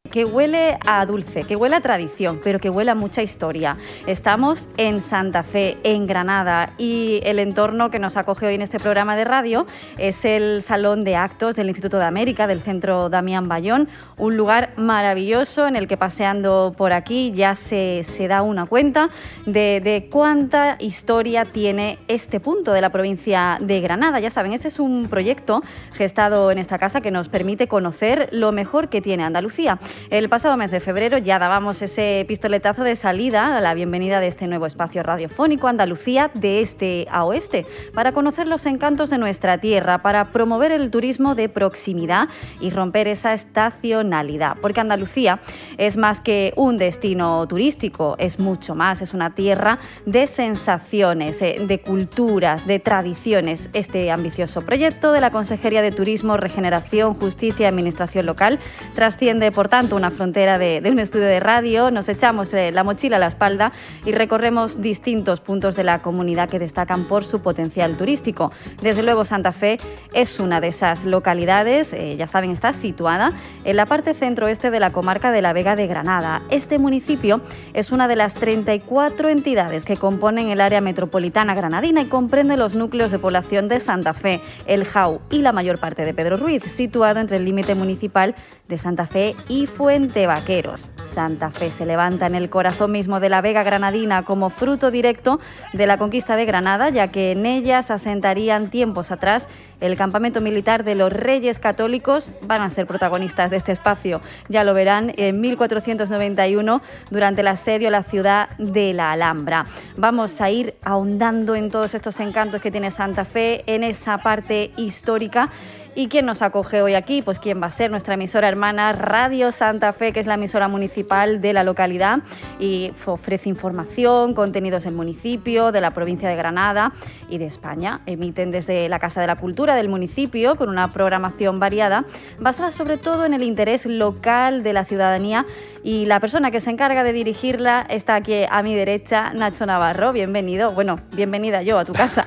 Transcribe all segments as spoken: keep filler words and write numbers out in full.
que huele a dulce, que huele a tradición, pero que huele a mucha historia. Estamos en Santa Fe, en Granada, y el entorno que nos acoge hoy en este programa de radio es el Salón de Actos del Instituto de América, del Centro Damián Bayón, un lugar maravilloso en el que paseando por aquí ya se, se da una cuenta de, de cuánta historia tiene este punto de la provincia de Granada. Ya saben, este es un proyecto gestado en esta casa que nos permite conocer lo mejor que tiene Andalucía. El pasado mes de febrero ya dábamos ese pistoletazo de salida a la bienvenida de este nuevo espacio radiofónico Andalucía de este a oeste, para conocer los encantos de nuestra tierra, para promover el turismo de proximidad y romper esa estacionalidad. Porque Andalucía es más que un destino turístico, es mucho más, es una tierra de sensaciones, de culturas, de tradiciones. Este ambicioso proyecto de la Consejería de Turismo, Regeneración, Justicia y Administración Local trasciende, por tanto, una frontera de, de un estudio de radio. Nos echamos la mochila a la espalda y recorremos distintos puntos de la comunidad que destacan por su potencial turístico. Desde luego, Santa Fe es una de esas localidades, eh, ya saben, está situada en la parte centro-oeste de la comarca de la Vega de Granada. Este municipio es una de las treinta y cuatro entidades que componen el área metropolitana granadina y comprende los núcleos de población de Santa Fe, El Jau y la mayor parte de Pedro Ruiz, situado entre el límite municipal de Santa Fe y Fuente Vaqueros. Santa Fe se levanta en el corazón mismo de la Vega granadina como fruto directo de la conquista de Granada, ya que en ella se asentarían tiempos atrás el campamento militar de los Reyes Católicos. Van a ser protagonistas de este espacio, ya lo verán, en mil cuatrocientos noventa y uno, durante el asedio a la ciudad de la Alhambra. Vamos a ir ahondando en todos estos encantos que tiene Santa Fe, en esa parte histórica. ¿Y quién nos acoge hoy aquí? Pues quién va a ser nuestra emisora hermana Radio Santa Fe, que es la emisora municipal de la localidad y ofrece información, contenidos del municipio, de la provincia de Granada y de España. Emiten desde la Casa de la Cultura del municipio con una programación variada, basada sobre todo en el interés local de la ciudadanía, y la persona que se encarga de dirigirla está aquí a mi derecha, Nacho Navarro. Bienvenido, bueno, bienvenida yo a tu casa.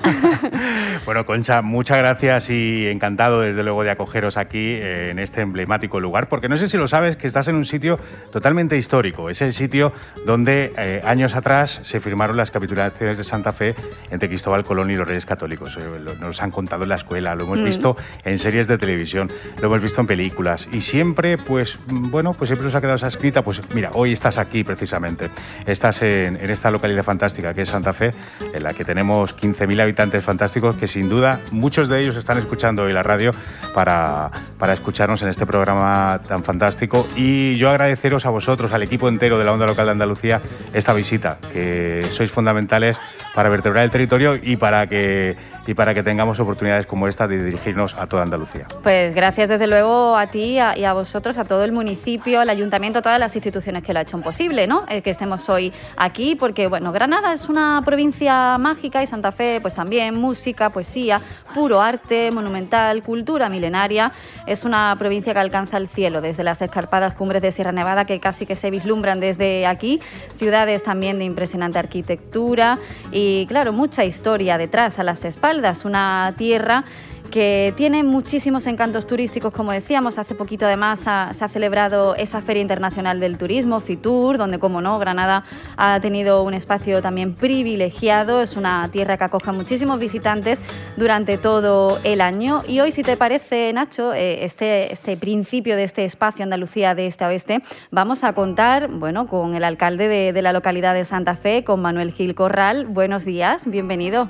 Bueno, Concha, muchas gracias y encantado de desde luego de acogeros aquí eh, en este emblemático lugar, porque no sé si lo sabes, que estás en un sitio totalmente histórico. Es el sitio donde eh, años atrás se firmaron las capitulaciones de Santa Fe entre Cristóbal Colón y los Reyes Católicos. Eh, lo, nos han contado en la escuela, lo hemos mm. visto en series de televisión, lo hemos visto en películas, y siempre, pues, bueno, pues siempre nos ha quedado esa escrita. Pues mira, hoy estás aquí precisamente, estás en, en esta localidad fantástica que es Santa Fe, en la que tenemos quince mil habitantes fantásticos, que sin duda muchos de ellos están escuchando hoy la radio Para, para escucharnos en este programa tan fantástico. Y yo agradeceros a vosotros, al equipo entero de la Onda Local de Andalucía, esta visita, que sois fundamentales para vertebrar el territorio y para que, y para que tengamos oportunidades como esta de dirigirnos a toda Andalucía. Pues gracias desde luego a ti a, y a vosotros, a todo el municipio, al ayuntamiento, a todas las instituciones que lo han hecho posible, ¿no? El que estemos hoy aquí, porque bueno, Granada es una provincia mágica y Santa Fe pues también, música, poesía, puro arte, monumental, cultura milenaria. Es una provincia que alcanza el cielo desde las escarpadas cumbres de Sierra Nevada, que casi que se vislumbran desde aquí, ciudades también de impresionante arquitectura y claro, mucha historia detrás, a las espaldas, una tierra que tiene muchísimos encantos turísticos, como decíamos. Hace poquito además ha, se ha celebrado esa Feria Internacional del Turismo, FITUR, donde, como no, Granada ha tenido un espacio también privilegiado. Es una tierra que acoge a muchísimos visitantes durante todo el año. Y hoy, si te parece, Nacho, eh, este, este principio de este espacio Andalucía de este a oeste, vamos a contar, bueno, con el alcalde de, de la localidad de Santa Fe, con Manuel Gil Corral. Buenos días, bienvenido.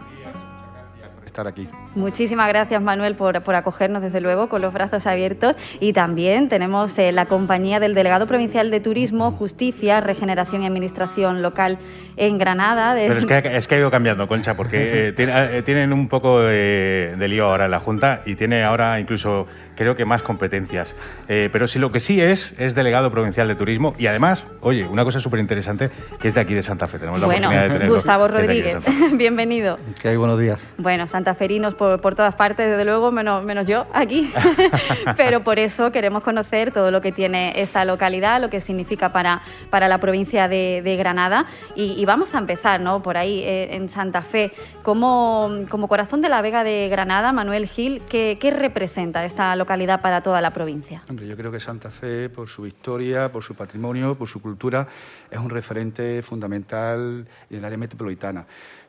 Estar aquí. Muchísimas gracias, Manuel, por, por acogernos, desde luego, con los brazos abiertos. Y también tenemos eh, la compañía del delegado provincial de Turismo, Justicia, Regeneración y Administración Local en Granada. De... Pero es que, es que ha ido cambiando, Concha, porque eh, tiene, eh, tienen un poco de, de lío ahora en la Junta y tiene ahora incluso, creo que más competencias. Eh, pero sí, lo que sí es, es delegado provincial de Turismo y además, oye, una cosa súper interesante, que es de aquí de Santa Fe. Tenemos la bueno, oportunidad de tenerlo. Gustavo Rodríguez, bienvenido. ¿Qué hay? Buenos días. Bueno, santaferinos por, por todas partes, desde luego, menos, menos yo aquí. Pero por eso queremos conocer todo lo que tiene esta localidad, lo que significa para, para la provincia de, de Granada. Y, y vamos a empezar, ¿no?, por ahí, eh, en Santa Fe. Como, como corazón de la Vega de Granada, Manuel Gil, ¿qué, qué representa esta localidad localidad para toda la provincia? Hombre, yo creo que Santa Fe, por su historia, por su patrimonio, por su cultura, es un referente fundamental en el área metropolitana.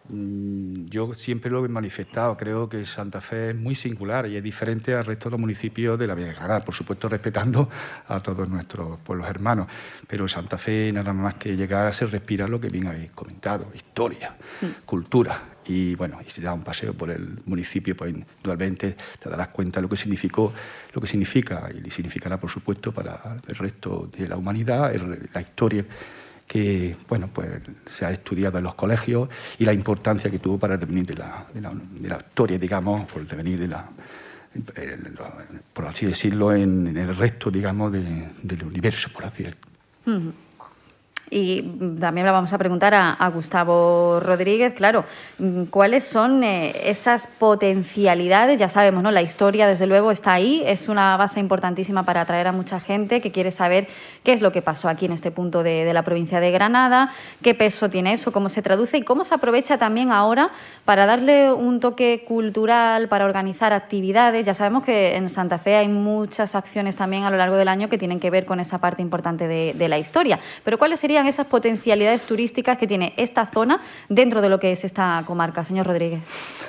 Yo siempre lo he manifestado, creo que Santa Fe es muy singular y es diferente al resto de los municipios de la Vega de Granada, por supuesto respetando a todos nuestros pueblos hermanos, pero Santa Fe nada más que llegar se respira lo que bien habéis comentado, historia, mm. cultura, y bueno, y si das un paseo por el municipio, pues indudablemente te darás cuenta de lo que significó, lo que significa y significará por supuesto para el resto de la humanidad, la historia que bueno, pues se ha estudiado en los colegios y la importancia que tuvo para el devenir de la, de la, de la historia, digamos, por el devenir de la, por así decirlo, en, en el resto, digamos, de, del universo, por así decirlo. Uh-huh. Y también le vamos a preguntar a, a Gustavo Rodríguez, claro, ¿cuáles son eh, esas potencialidades? Ya sabemos, ¿no? La historia, desde luego, está ahí, es una base importantísima para atraer a mucha gente que quiere saber qué es lo que pasó aquí en este punto de, de la provincia de Granada, qué peso tiene eso, cómo se traduce y cómo se aprovecha también ahora para darle un toque cultural, para organizar actividades. Ya sabemos que en Santa Fe hay muchas acciones también a lo largo del año que tienen que ver con esa parte importante de, de la historia. Pero ¿cuáles serían esas potencialidades turísticas que tiene esta zona dentro de lo que es esta comarca, señor Rodríguez?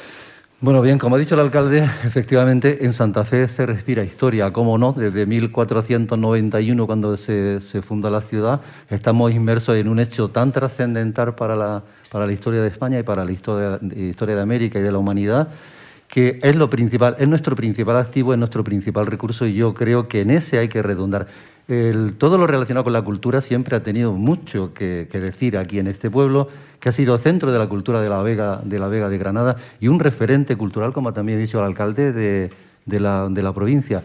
Bueno, bien, como ha dicho el alcalde, efectivamente en Santa Fe se respira historia, cómo no, desde mil cuatrocientos noventa y uno, cuando se, se funda la ciudad, estamos inmersos en un hecho tan trascendental para la, para la historia de España y para la historia, historia de América y de la humanidad, que es lo principal, es nuestro principal activo, es nuestro principal recurso y yo creo que en ese hay que redundar. El, todo lo relacionado con la cultura siempre ha tenido mucho que, que decir aquí en este pueblo, que ha sido centro de la cultura de la Vega de, la Vega de Granada y un referente cultural, como también ha dicho el alcalde, de, de, la, de la provincia.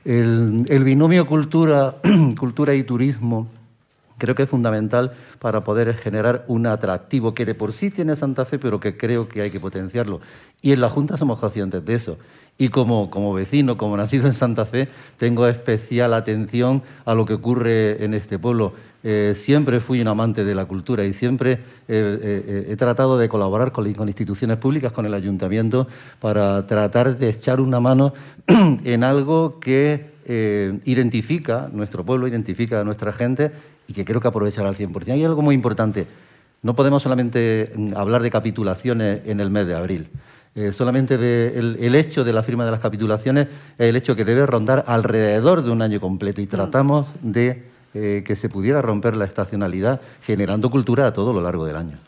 El, el binomio cultura, cultura y turismo creo que es fundamental para poder generar un atractivo que de por sí tiene Santa Fe, pero que creo que hay que potenciarlo. Y en la Junta somos conscientes de eso. Y como, como vecino, como nacido en Santa Fe, tengo especial atención a lo que ocurre en este pueblo. Eh, siempre fui un amante de la cultura y siempre eh, eh, he tratado de colaborar con, con instituciones públicas, con el ayuntamiento, para tratar de echar una mano en algo que eh, identifica nuestro pueblo, identifica a nuestra gente y que creo que aprovechará al cien por cien. Hay algo muy importante. No podemos solamente hablar de capitulaciones en el mes de abril. Eh, solamente de el, el hecho de la firma de las capitulaciones es el hecho que debe rondar alrededor de un año completo y tratamos de eh, que se pudiera romper la estacionalidad generando cultura a todo lo largo del año.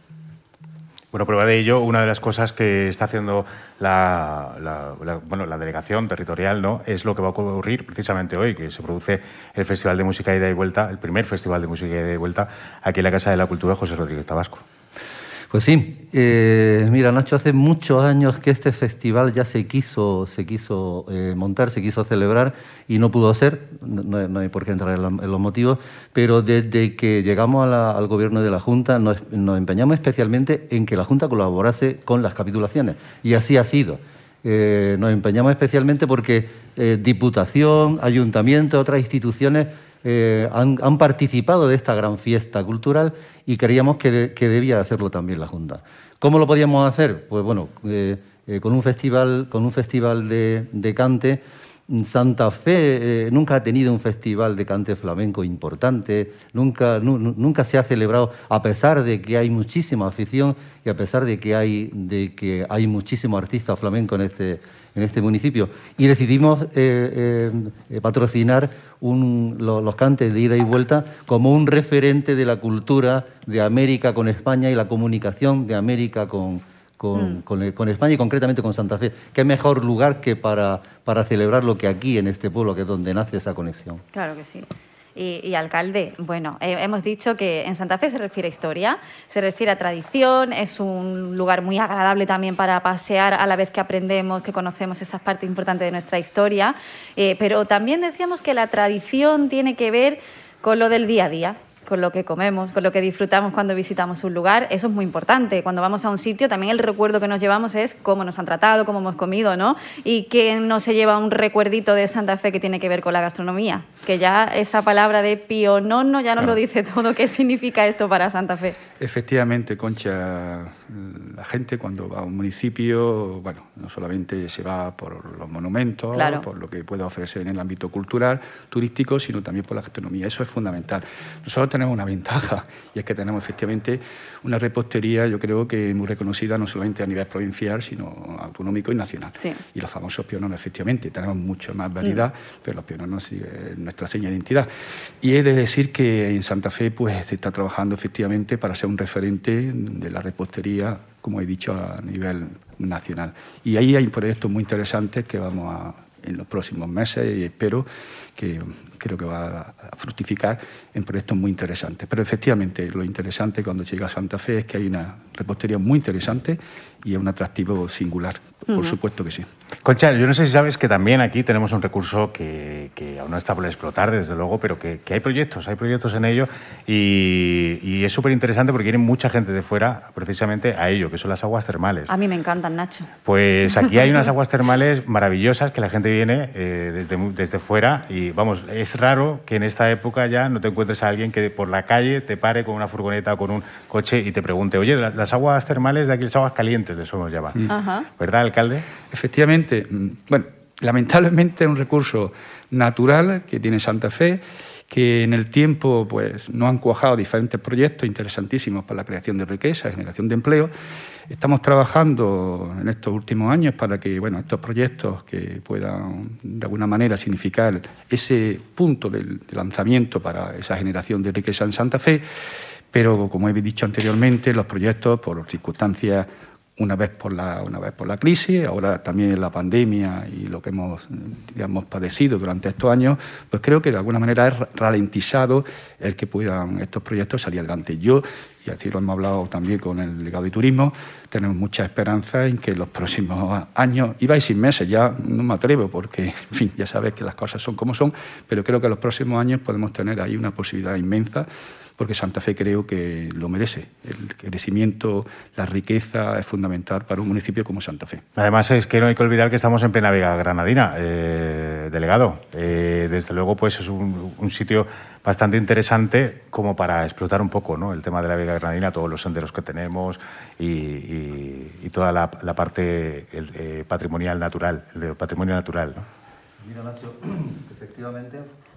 Bueno, prueba de ello, una de las cosas que está haciendo la, la, la, bueno, la delegación territorial, ¿no?, es lo que va a ocurrir precisamente hoy, que se produce el Festival de Música Ida y Vuelta, el primer Festival de Música Ida y Vuelta aquí en la Casa de la Cultura José Rodríguez Tabasco. Pues sí, eh, mira, Nacho, hace muchos años que este festival ya se quiso, se quiso eh, montar, se quiso celebrar y no pudo ser, no, no hay por qué entrar en, la, en los motivos, pero desde que llegamos a la, al gobierno de la Junta nos, nos empeñamos especialmente en que la Junta colaborase con las capitulaciones y así ha sido. Eh, nos empeñamos especialmente porque eh, Diputación, Ayuntamiento, otras instituciones Eh, han, han participado de esta gran fiesta cultural y creíamos que, de, que debía hacerlo también la Junta. ¿Cómo lo podíamos hacer? Pues bueno, eh, eh, con un festival, con un festival de, de cante. Santa Fe eh, nunca ha tenido un festival de cante flamenco importante, nunca, nu, nunca se ha celebrado, a pesar de que hay muchísima afición y a pesar de que hay, de que hay muchísimos artistas flamencos en este, en este municipio. Y decidimos eh, eh, patrocinar un, los, los cantes de ida y vuelta como un referente de la cultura de América con España y la comunicación de América con Con, mm. con, con España y concretamente con Santa Fe. ¿Qué mejor lugar que para, para celebrarlo que aquí, en este pueblo, que es donde nace esa conexión? Claro que sí. Y, y alcalde, bueno, eh, hemos dicho que en Santa Fe se refiere a historia, se refiere a tradición, es un lugar muy agradable también para pasear a la vez que aprendemos, que conocemos esas partes importantes de nuestra historia, eh, pero también decíamos que la tradición tiene que ver con lo del día a día. con lo que comemos, con lo que disfrutamos cuando visitamos un lugar. Eso es muy importante. Cuando vamos a un sitio, también el recuerdo que nos llevamos es cómo nos han tratado, cómo hemos comido, ¿no? Y quién no se lleva un recuerdito de Santa Fe que tiene que ver con la gastronomía. Que ya esa palabra de pionono ya nos Claro. lo dice todo. ¿Qué significa esto para Santa Fe? Efectivamente, Concha, la gente cuando va a un municipio, bueno, no solamente se va por los monumentos, Claro. por lo que puede ofrecer en el ámbito cultural, turístico, sino también por la gastronomía. Eso es fundamental. Nosotros tenemos una ventaja y es que tenemos efectivamente una repostería, yo creo que muy reconocida no solamente a nivel provincial, sino autonómico y nacional. Sí. Y los famosos piononos, efectivamente, tenemos mucho más variedad, mm. pero los piononos sí es nuestra seña de identidad. Y he de decir que en Santa Fe pues se está trabajando efectivamente para ser un referente de la repostería, como he dicho, a nivel nacional. Y ahí hay proyectos muy interesantes que vamos a, en los próximos meses, y espero que creo que va a fructificar en proyectos muy interesantes. Pero efectivamente, lo interesante cuando llega a Santa Fe es que hay una repostería muy interesante y es un atractivo singular. Por uh-huh. supuesto que sí. Concha, yo no sé si sabes que también aquí tenemos un recurso que, que aún no está por explotar, desde luego, pero que, que hay proyectos, hay proyectos en ello y, y es súper interesante porque viene mucha gente de fuera precisamente a ello, que son las aguas termales. A mí me encantan, Nacho. Pues aquí hay unas aguas termales maravillosas que la gente viene eh, desde, desde fuera y, vamos, es raro que en esta época ya no te encuentres a alguien que por la calle te pare con una furgoneta o con un coche y te pregunte, oye, las aguas termales de aquí, las aguas calientes, de eso nos llaman. Mm. Ajá. ¿Verdad, alcalde? Efectivamente. Bueno, lamentablemente es un recurso natural que tiene Santa Fe, que en el tiempo pues no han cuajado diferentes proyectos interesantísimos para la creación de riqueza, generación de empleo. Estamos trabajando en estos últimos años para que bueno, estos proyectos que puedan de alguna manera significar ese punto del lanzamiento para esa generación de riqueza en Santa Fe, pero como he dicho anteriormente, los proyectos por circunstancias una vez por la una vez por la crisis, ahora también la pandemia y lo que hemos digamos padecido durante estos años, pues creo que de alguna manera es ralentizado el que puedan estos proyectos salir adelante. Yo, y así lo hemos hablado también con el delegado de turismo, tenemos mucha esperanza en que los próximos años, iba a ir sin meses, ya no me atrevo porque, en fin, ya sabes que las cosas son como son, pero creo que en los próximos años podemos tener ahí una posibilidad inmensa porque Santa Fe creo que lo merece. El crecimiento, la riqueza es fundamental para un municipio como Santa Fe. Además es que no hay que olvidar que estamos en plena Vega Granadina, eh, delegado. Eh, desde luego pues es un, un sitio bastante interesante como para explotar un poco, ¿no?, el tema de la Vega Granadina, todos los senderos que tenemos y, y, y toda la, la parte el, eh, patrimonial natural, el patrimonio natural, ¿no? Mira, Nacho, efectivamente...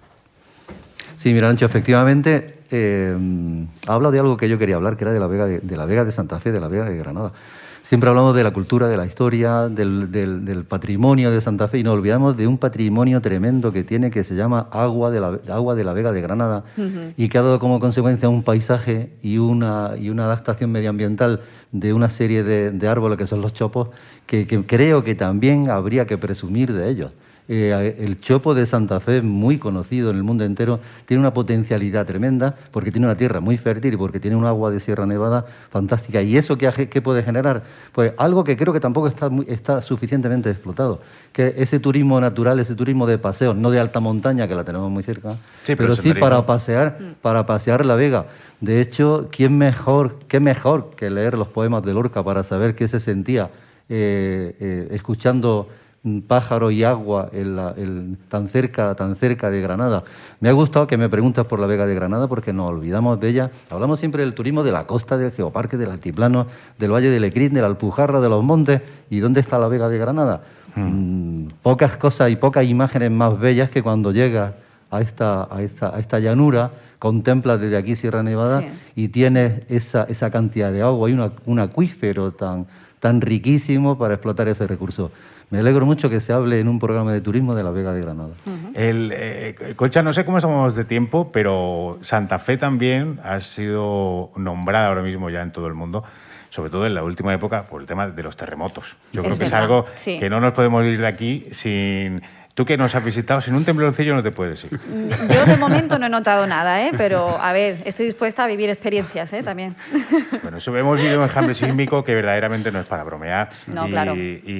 Sí, mira, Nacho, efectivamente, eh, habla de algo que yo quería hablar, que era de la Vega de, de la Vega de Santa Fe, de la Vega de Granada. Siempre hablamos de la cultura, de la historia, del, del, del patrimonio de Santa Fe y nos olvidamos de un patrimonio tremendo que tiene, que se llama agua de la, agua de la Vega de Granada uh-huh. y que ha dado como consecuencia un paisaje y una, y una adaptación medioambiental de una serie de, de árboles que son los chopos, que, que creo que también habría que presumir de ellos. Eh, el chopo de Santa Fe, muy conocido en el mundo entero, tiene una potencialidad tremenda porque tiene una tierra muy fértil y porque tiene un agua de Sierra Nevada fantástica. ¿Y eso qué, qué puede generar? Pues algo que creo que tampoco está, muy, está suficientemente explotado, que ese turismo natural, ese turismo de paseo, no de alta montaña, que la tenemos muy cerca, sí, pero, pero sí para pasear, para pasear la Vega. De hecho, ¿quién mejor, qué mejor que leer los poemas de Lorca para saber qué se sentía eh, eh, escuchando pájaro y agua en la, el, tan cerca tan cerca de Granada? Me ha gustado que me preguntas por la Vega de Granada porque nos olvidamos de ella. Hablamos siempre del turismo de la costa, del geoparque, del altiplano, del Valle de Lecrín, de la Alpujarra, de los montes. ¿Y dónde está la Vega de Granada? Hmm. Mm, pocas cosas y pocas imágenes más bellas que cuando llegas a esta, a esta, a esta llanura, contemplas desde aquí Sierra Nevada sí. y tienes esa, esa cantidad de agua y una, un acuífero tan, tan riquísimo para explotar ese recurso. Me alegro mucho que se hable en un programa de turismo de la Vega de Granada. Uh-huh. El, eh, Concha, no sé cómo estamos de tiempo, pero Santa Fe también ha sido nombrada ahora mismo ya en todo el mundo, sobre todo en la última época, por el tema de los terremotos. Yo es creo que verdad. es algo sí. que no nos podemos ir de aquí sin... Tú que nos has visitado, sin un temblorcillo no te puedes ir. Yo de momento no he notado nada, ¿eh? Pero a ver, estoy dispuesta a vivir experiencias, ¿eh? También. Bueno, eso hemos vivido un enjambre sísmico que verdaderamente no es para bromear. No, y, claro.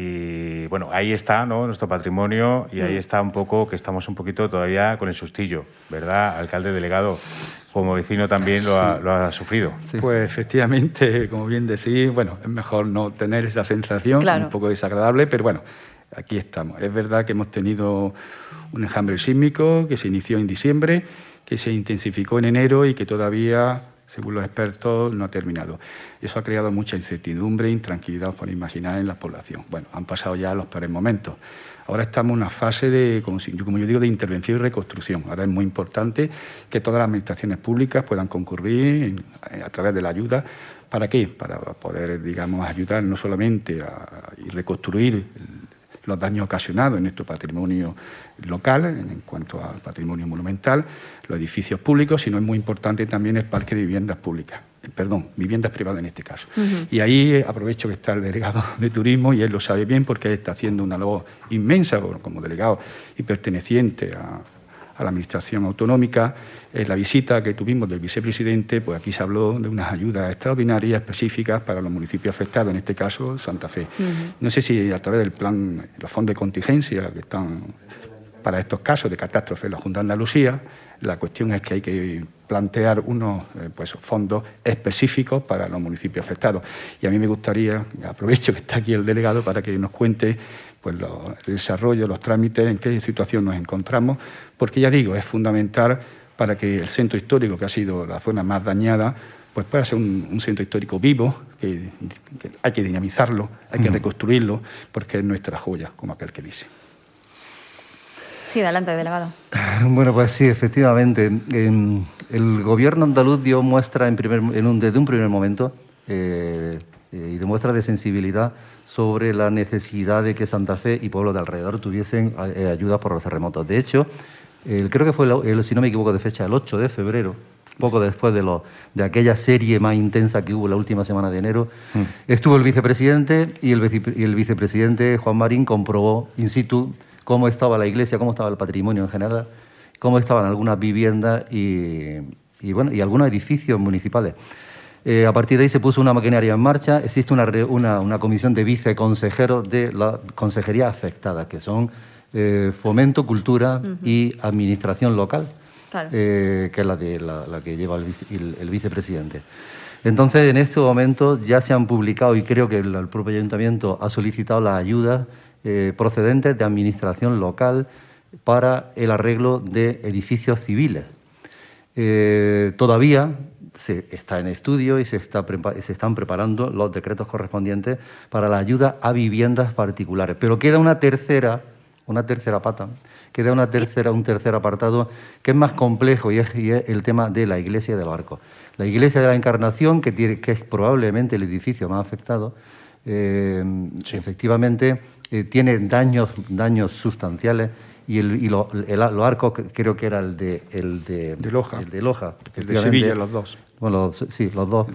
Y bueno, ahí está, ¿no?, nuestro patrimonio y mm. ahí está un poco que estamos un poquito todavía con el sustillo, ¿verdad, alcalde delegado? como vecino también lo ha, lo ha sufrido. Sí. Pues efectivamente, como bien decís, bueno, es mejor no tener esa sensación, claro. un poco desagradable, pero bueno, aquí estamos. Es verdad que hemos tenido un enjambre sísmico que se inició en diciembre, que se intensificó en enero y que todavía, según los expertos, no ha terminado. Eso ha creado mucha incertidumbre e intranquilidad, os podéis imaginar, en la población. Bueno, han pasado ya los peores momentos. Ahora estamos en una fase de, como yo digo, de intervención y reconstrucción. Ahora es muy importante que todas las administraciones públicas puedan concurrir a través de la ayuda. ¿Para qué? Para poder, digamos, ayudar no solamente a y reconstruir los daños ocasionados en nuestro patrimonio local, en cuanto al patrimonio monumental, los edificios públicos, sino es muy importante también el parque de viviendas públicas. Perdón, viviendas privadas en este caso. Uh-huh. Y ahí aprovecho que está el delegado de turismo y él lo sabe bien porque él está haciendo una labor inmensa como delegado y perteneciente a, a la administración autonómica. En la visita que tuvimos del vicepresidente, pues aquí se habló de unas ayudas extraordinarias específicas para los municipios afectados, en este caso Santa Fe. Uh-huh. No sé si a través del plan, los fondos de contingencia que están para estos casos de catástrofe en la Junta de Andalucía, la cuestión es que hay que plantear unos eh, pues, fondos específicos para los municipios afectados. Y a mí me gustaría, aprovecho que está aquí el delegado para que nos cuente pues, lo, el desarrollo, los trámites, en qué situación nos encontramos, porque ya digo, es fundamental para que el centro histórico, que ha sido la zona más dañada, pues pueda ser un, un centro histórico vivo, que, que hay que dinamizarlo, hay que reconstruirlo, porque es nuestra joya, como aquel que dice. Sí, adelante, delegado. Bueno, pues sí, efectivamente. Eh, el gobierno andaluz dio muestra en primer, en un, desde un primer momento eh, eh, y demuestra de sensibilidad sobre la necesidad de que Santa Fe y pueblos de alrededor tuviesen eh, ayuda por los terremotos. De hecho, eh, creo que fue, el, el, si no me equivoco, de fecha el ocho de febrero, poco después de, lo, de aquella serie más intensa que hubo la última semana de enero, mm. estuvo el vicepresidente y el, vice, y el vicepresidente Juan Marín comprobó in situ cómo estaba la iglesia, cómo estaba el patrimonio en general, cómo estaban algunas viviendas y, y, bueno, y algunos edificios municipales. Eh, a partir de ahí se puso una maquinaria en marcha. Existe una, una, una comisión de viceconsejeros de la consejería afectada, que son eh, Fomento, Cultura uh-huh. y Administración Local, claro. eh, que es la, de, la, la que lleva el, el, el vicepresidente. Entonces, en este momento ya se han publicado, y creo que el, el propio ayuntamiento ha solicitado las ayudas Eh, procedentes de administración local para el arreglo de edificios civiles. Eh, todavía se está en estudio y se, está se están preparando los decretos correspondientes para la ayuda a viviendas particulares. Pero queda una tercera, una tercera pata, queda una tercera, un tercer apartado que es más complejo y es, y es el tema de la Iglesia del Barco. La Iglesia de la Encarnación, que, tiene, que es probablemente el edificio más afectado, eh, sí. efectivamente... Eh, tiene daños, daños sustanciales y, el, y lo, el, los arcos creo que era el de, el de, de Loja, el de, Loja, el de Sevilla, los dos. Bueno, los, sí, los dos.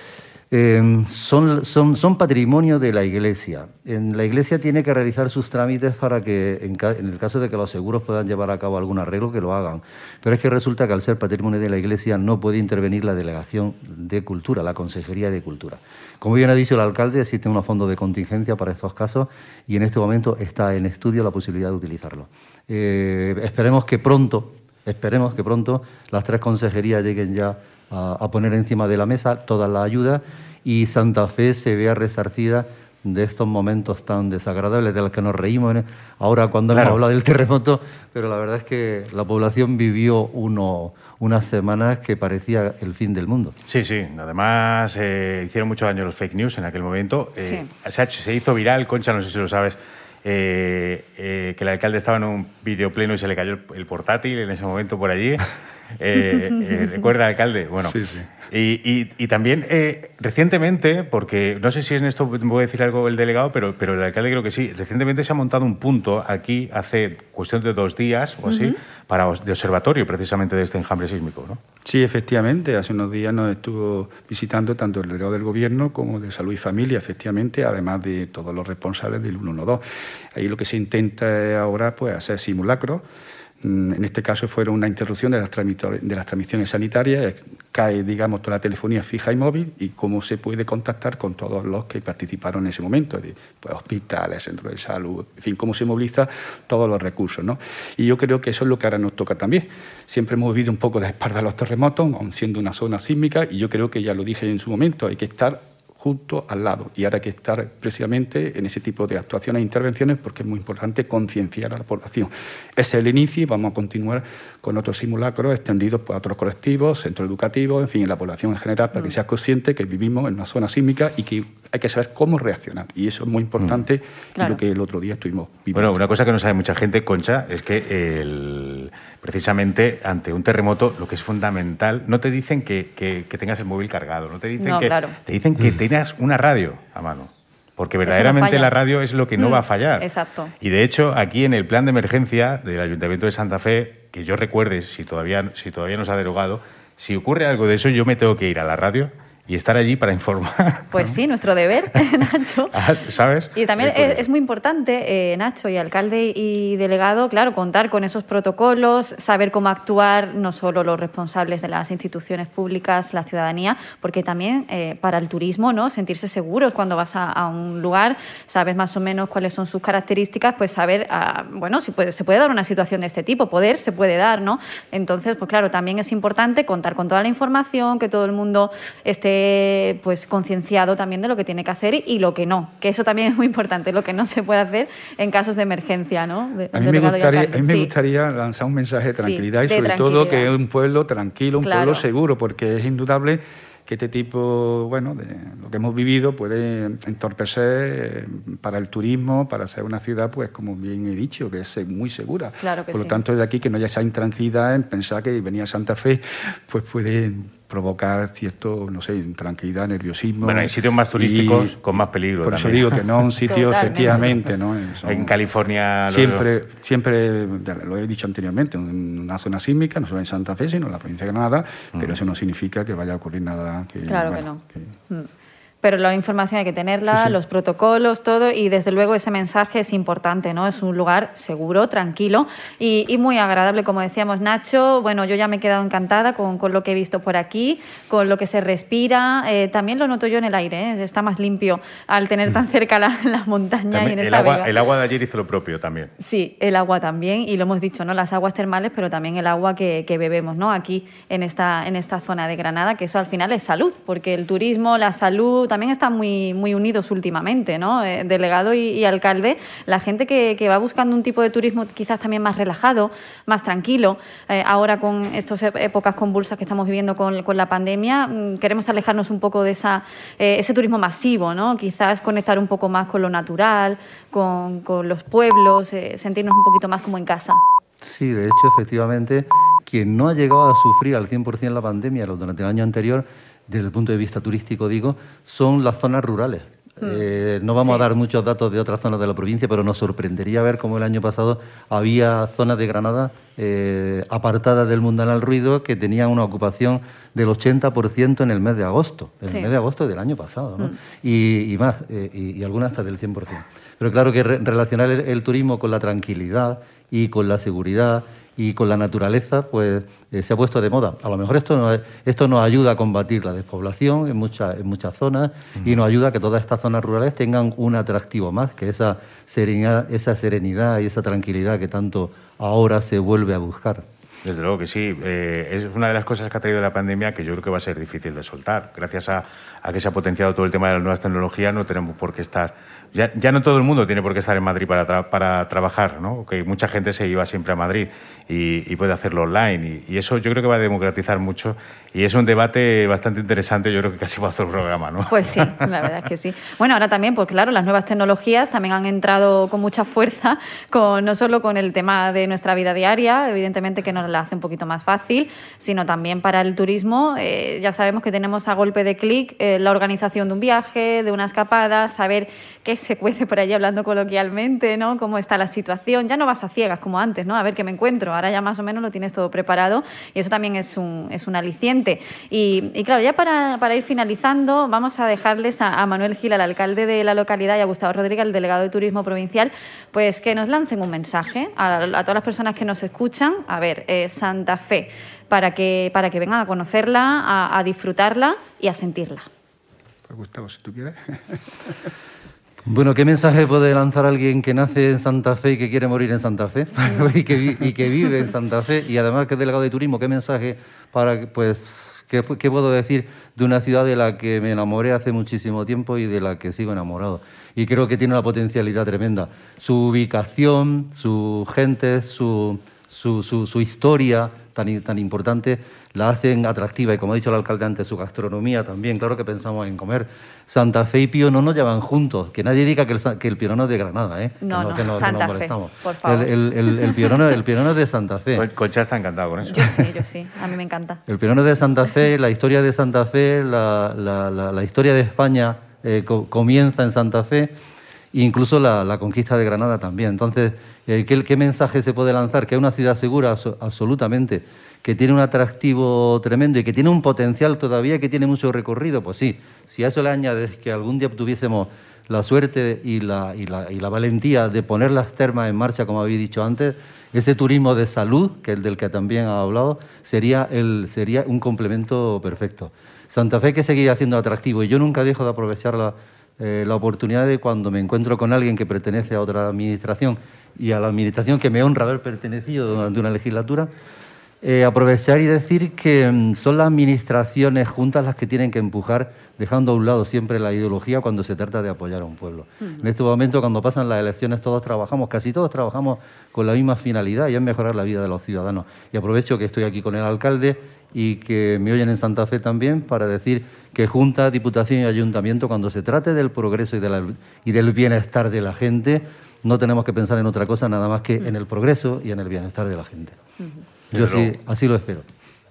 Eh, son, son, son patrimonio de la Iglesia. En la Iglesia tiene que realizar sus trámites para que, en, ca en el caso de que los seguros puedan llevar a cabo algún arreglo, que lo hagan. Pero es que resulta que al ser patrimonio de la Iglesia no puede intervenir la Delegación de Cultura, la Consejería de Cultura. Como bien ha dicho el alcalde, existe unos fondos de contingencia para estos casos y en este momento está en estudio la posibilidad de utilizarlo. Eh, esperemos que pronto, esperemos que pronto las tres consejerías lleguen ya a, a poner encima de la mesa todas las ayudas y Santa Fe se vea resarcida de estos momentos tan desagradables de los que nos reímos ahora cuando claro. hemos hablado del terremoto, pero la verdad es que la población vivió uno, unas semanas que parecía el fin del mundo. Sí, sí. Además, eh, hicieron mucho daño los fake news en aquel momento. Eh, sí. se, ha hecho, se hizo viral, Concha, no sé si lo sabes, eh, eh, que el alcalde estaba en un videopleno y se le cayó el, el portátil en ese momento por allí. Eh, eh, ¿Recuerda, alcalde? Bueno, sí, sí. Y, y, y también eh, recientemente, porque no sé si en esto voy a decir algo el delegado, pero, pero el alcalde creo que sí, recientemente se ha montado un punto aquí hace cuestión de dos días o así, uh-huh. para de observatorio precisamente de este enjambre sísmico, ¿no? Sí, efectivamente, hace unos días nos estuvo visitando tanto el delegado del Gobierno como de Salud y Familia, efectivamente, además de todos los responsables del ciento doce. Ahí lo que se intenta ahora pues hacer simulacros. En este caso fueron una interrupción de las, de las transmisiones sanitarias cae, digamos, toda la telefonía fija y móvil y cómo se puede contactar con todos los que participaron en ese momento, de, pues, hospitales, centros de salud, en fin, cómo se moviliza todos los recursos, ¿no? Y yo creo que eso es lo que ahora nos toca también. Siempre hemos vivido un poco de espalda a los terremotos, aun siendo una zona sísmica, y yo creo que ya lo dije en su momento, hay que estar justo al lado. Y ahora hay que estar precisamente en ese tipo de actuaciones e intervenciones porque es muy importante concienciar a la población. Ese es el inicio y vamos a continuar con otros simulacros extendidos por otros colectivos, centros educativos, en fin, en la población en general, para que sea consciente que vivimos en una zona sísmica y que hay que saber cómo reaccionar. Y eso es muy importante mm. claro. y lo que el otro día estuvimos viviendo. Bueno, una cosa que no sabe mucha gente, Concha, es que el, precisamente ante un terremoto lo que es fundamental, no te dicen que, que, que tengas el móvil cargado, no te dicen no, que claro. te dicen que tengas una radio a mano. Porque verdaderamente no la radio es lo que no mm, va a fallar. Exacto. Y de hecho, aquí en el plan de emergencia del Ayuntamiento de Santa Fe, que yo recuerde, si todavía, si todavía no se ha derogado, si ocurre algo de eso, yo me tengo que ir a la radio y estar allí para informar. Pues sí, nuestro deber, Nacho. ¿Sabes? Y también es, es muy importante, eh, Nacho, y alcalde y delegado, claro, contar con esos protocolos, saber cómo actuar, no solo los responsables de las instituciones públicas, la ciudadanía, porque también eh, para el turismo, ¿no? Sentirse seguros cuando vas a, a un lugar, sabes más o menos cuáles son sus características, pues saber, ah, bueno, si puede, se puede dar una situación de este tipo, poder se puede dar, ¿no? Entonces, pues claro, también es importante contar con toda la información, que todo el mundo esté pues concienciado también de lo que tiene que hacer y lo que no, que eso también es muy importante, lo que no se puede hacer en casos de emergencia, ¿no? De, a mí me gustaría, a mí me sí. gustaría lanzar un mensaje de tranquilidad sí, de y sobre todo que es un pueblo tranquilo, un claro. pueblo seguro, porque es indudable que este tipo, bueno, de lo que hemos vivido puede entorpecer para el turismo, para ser una ciudad, pues como bien he dicho, que es muy segura. Claro que Por lo sí. tanto, desde aquí que no haya esa intranquilidad en pensar que venir a Santa Fe, pues puede provocar cierto, no sé, tranquilidad, nerviosismo. Bueno, hay sitios más turísticos y, con más peligro. Por también. eso digo que no un sitio, efectivamente, ¿no? Son, en California... Siempre, lo... siempre, lo he dicho anteriormente, una zona sísmica, no solo en Santa Fe, sino en la provincia de Granada, mm. pero eso no significa que vaya a ocurrir nada que... Claro bueno, que no. Que... Mm. Pero la información hay que tenerla, sí, sí. los protocolos, todo, y desde luego ese mensaje es importante, ¿no? Es un lugar seguro, tranquilo y, y muy agradable, como decíamos, Nacho. Bueno, yo ya me he quedado encantada con, con lo que he visto por aquí, con lo que se respira. Eh, también lo noto yo en el aire, ¿eh? Está más limpio al tener tan cerca la, la montaña también, y en esta el agua, vega. El agua de ayer hizo lo propio también. Sí, el agua también, y lo hemos dicho, ¿no? Las aguas termales, pero también el agua que, que bebemos, ¿no? Aquí en esta, en esta zona de Granada, que eso al final es salud, porque el turismo, la salud también están muy muy unidos últimamente, ¿no? Eh, delegado y, y alcalde, la gente que, que va buscando un tipo de turismo quizás también más relajado, más tranquilo, eh, ahora con estas épocas convulsas que estamos viviendo con, con la pandemia, mmm, queremos alejarnos un poco de esa, eh, ese turismo masivo, ¿no? Quizás conectar un poco más con lo natural, con, con los pueblos, eh, sentirnos un poquito más como en casa. Sí, de hecho, efectivamente, quien no ha llegado a sufrir al cien por cien la pandemia durante el año anterior, desde el punto de vista turístico, digo, son las zonas rurales. Mm. Eh, no vamos sí. a dar muchos datos de otras zonas de la provincia, pero nos sorprendería ver cómo el año pasado había zonas de Granada eh, apartadas del mundanal ruido que tenían una ocupación del ochenta por ciento en el mes de agosto, en sí. el mes de agosto del año pasado, ¿no? Mm. y, y más, eh, y, y algunas hasta del cien por cien. Pero claro que re relacionar el, el turismo con la tranquilidad y con la seguridad y con la naturaleza, pues eh, se ha puesto de moda. A lo mejor esto nos, esto nos ayuda a combatir la despoblación en, mucha, en muchas zonas uh-huh. y nos ayuda a que todas estas zonas rurales tengan un atractivo más, que esa serenidad, esa serenidad y esa tranquilidad que tanto ahora se vuelve a buscar. Desde luego que sí. Eh, es una de las cosas que ha traído la pandemia que yo creo que va a ser difícil de soltar. Gracias a, a que se ha potenciado todo el tema de las nuevas tecnologías, no tenemos por qué estar... Ya, ya no todo el mundo tiene por qué estar en Madrid para, tra para trabajar, ¿no? Que mucha gente se iba siempre a Madrid y, y puede hacerlo online. Y, y eso yo creo que va a democratizar mucho. Y es un debate bastante interesante, yo creo que casi va a otro programa, ¿no? Pues sí, la verdad es que sí. Bueno, ahora también, pues claro, las nuevas tecnologías también han entrado con mucha fuerza, con, no solo con el tema de nuestra vida diaria, evidentemente que nos la hace un poquito más fácil, sino también para el turismo. Eh, ya sabemos que tenemos a golpe de clic eh, la organización de un viaje, de una escapada, saber qué se cuece por allí hablando coloquialmente, ¿no? Cómo está la situación. Ya no vas a ciegas como antes, ¿no? A ver qué me encuentro. Ahora ya más o menos lo tienes todo preparado y eso también es un, es un aliciente. Y, y claro, ya para, para ir finalizando, vamos a dejarles a, a Manuel Gil, al alcalde de la localidad, y a Gustavo Rodríguez, el delegado de Turismo Provincial, pues que nos lancen un mensaje a, a todas las personas que nos escuchan. A ver, eh, Santa Fe, para que, para que vengan a conocerla, a, a disfrutarla y a sentirla. Pues Gustavo, si tú quieres. Bueno, ¿qué mensaje puede lanzar alguien que nace en Santa Fe y que quiere morir en Santa Fe? y, que, y que vive en Santa Fe y además que es delegado de turismo? ¿Qué mensaje para, pues, qué, qué puedo decir de una ciudad de la que me enamoré hace muchísimo tiempo y de la que sigo enamorado? Y creo que tiene una potencialidad tremenda. Su ubicación, su gente, su, su, su, su historia tan, tan importante la hacen atractiva, y como ha dicho el alcalde antes, su gastronomía también. Claro que pensamos en comer. Santa Fe y Pío no nos llevan juntos. Que nadie diga que el, que el Pío no es de Granada, ¿eh? No, que no, que no Santa que Fe, molestamos. por favor. El, el, el, el, Pío no, el Pío no es de Santa Fe. Concha está encantado con eso. Yo sí, yo sí. A mí me encanta. El Pío no es de Santa Fe, la historia de Santa Fe, la, la, la, la historia de España eh, co comienza en Santa Fe, e incluso la, la conquista de Granada también. Entonces, eh, ¿qué, ¿qué mensaje se puede lanzar? Que es una ciudad segura, abso absolutamente, que tiene un atractivo tremendo y que tiene un potencial todavía, que tiene mucho recorrido. Pues sí, si a eso le añades que algún día tuviésemos la suerte y la, y la, y la valentía de poner las termas en marcha, como habéis dicho antes, ese turismo de salud, que es el del que también ha hablado, sería, el, sería un complemento perfecto. Santa Fe hay que seguir haciendo atractivo, y yo nunca dejo de aprovechar la, eh, la oportunidad de cuando me encuentro con alguien que pertenece a otra administración y a la administración que me honra haber pertenecido durante una legislatura, Eh, aprovechar y decir que mm, son las administraciones juntas las que tienen que empujar, dejando a un lado siempre la ideología cuando se trata de apoyar a un pueblo. Uh-huh. En este momento, cuando pasan las elecciones, todos trabajamos, casi todos trabajamos con la misma finalidad, y es mejorar la vida de los ciudadanos. Y aprovecho que estoy aquí con el alcalde y que me oyen en Santa Fe también para decir que Junta, Diputación y Ayuntamiento, cuando se trate del progreso y, de la, y del bienestar de la gente, no tenemos que pensar en otra cosa nada más que uh-huh. en el progreso y en el bienestar de la gente. Uh-huh. Yo sí, así lo espero.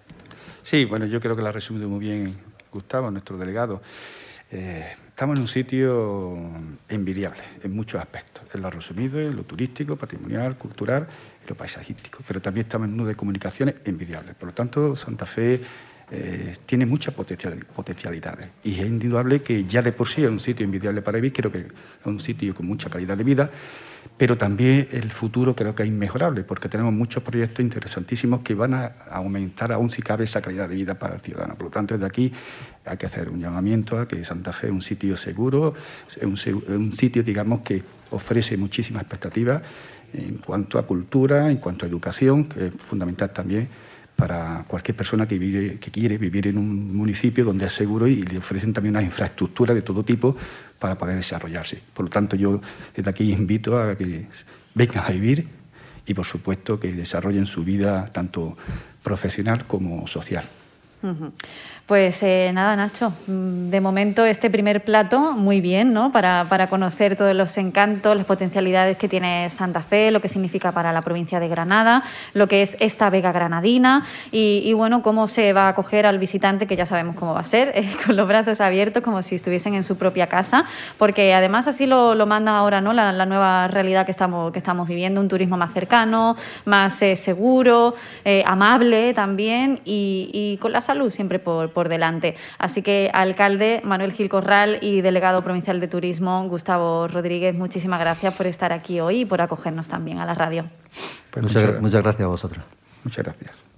Sí, bueno, yo creo que lo ha resumido muy bien Gustavo, nuestro delegado. Eh, estamos en un sitio envidiable en muchos aspectos. Él lo ha resumido en lo turístico, patrimonial, cultural y lo paisajístico. Pero también estamos en un nudo de comunicaciones envidiables. Por lo tanto, Santa Fe eh, tiene muchas potencialidades. Y es indudable que ya de por sí es un sitio envidiable para vivir. Creo que es un sitio con mucha calidad de vida. Pero también el futuro creo que es inmejorable, porque tenemos muchos proyectos interesantísimos que van a aumentar aún si cabe esa calidad de vida para el ciudadano. Por lo tanto, desde aquí hay que hacer un llamamiento a que Santa Fe es un sitio seguro, es un, un sitio, digamos, que ofrece muchísimas expectativas en cuanto a cultura, en cuanto a educación, que es fundamental también para cualquier persona que, vive, que quiere vivir en un municipio donde es seguro, y le ofrecen también una infraestructura de todo tipo para poder desarrollarse. Por lo tanto, yo desde aquí invito a que vengan a vivir y, por supuesto, que desarrollen su vida tanto profesional como social. Uh-huh. Pues eh, nada, Nacho, de momento este primer plato muy bien, ¿no? Para, para conocer todos los encantos, las potencialidades que tiene Santa Fe, lo que significa para la provincia de Granada, lo que es esta Vega granadina y, y bueno, cómo se va a acoger al visitante, que ya sabemos cómo va a ser, eh, con los brazos abiertos, como si estuviesen en su propia casa, porque además así lo, lo manda ahora, ¿no? La, la nueva realidad que estamos, que estamos viviendo, un turismo más cercano, más eh, seguro, eh, amable también y, y con la salud siempre por por delante. Así que, alcalde Manuel Gil Corral y delegado provincial de Turismo Gustavo Rodríguez, muchísimas gracias por estar aquí hoy y por acogernos también a la radio. Pues muchas, muchas gracias a vosotros. Muchas gracias.